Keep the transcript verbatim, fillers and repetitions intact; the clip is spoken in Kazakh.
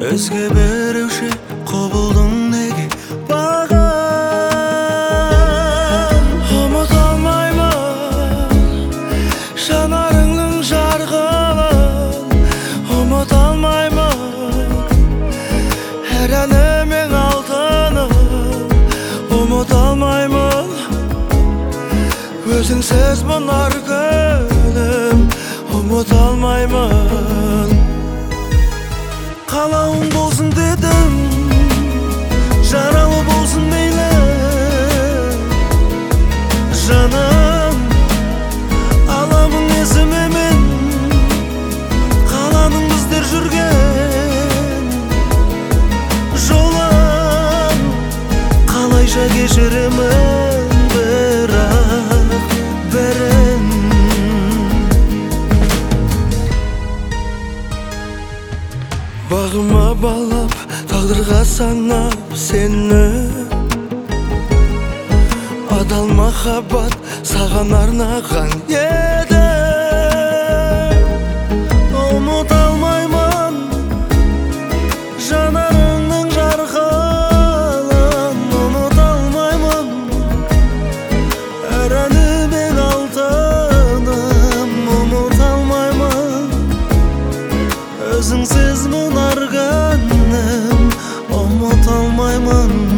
Өзге беруші құбылдың неге баған. Ұмыта алмаймын жанарыңның жарқылын, ұмыта алмаймын әр әнімің алтыным, ұмыта алмаймын өзіңсіз мұнар күнім, ұмыта алмаймын. Қалауың болсын дедім, жаралы болсын мейлі жаным, аламын есіме мен қаланың біздер жүрген жолын. Қалайша кешіремін бірақ бәрін. Бағыма балап, тағдырға санап сені, адал махаббат саған арнаған еді. Ұмыта алмаймын жанарыңның жарқылын, ұмыта алмаймын әр әнімің алтыным, ұмыта алмаймын өзіңсіз мұнар күнім, ұмыта алмаймын.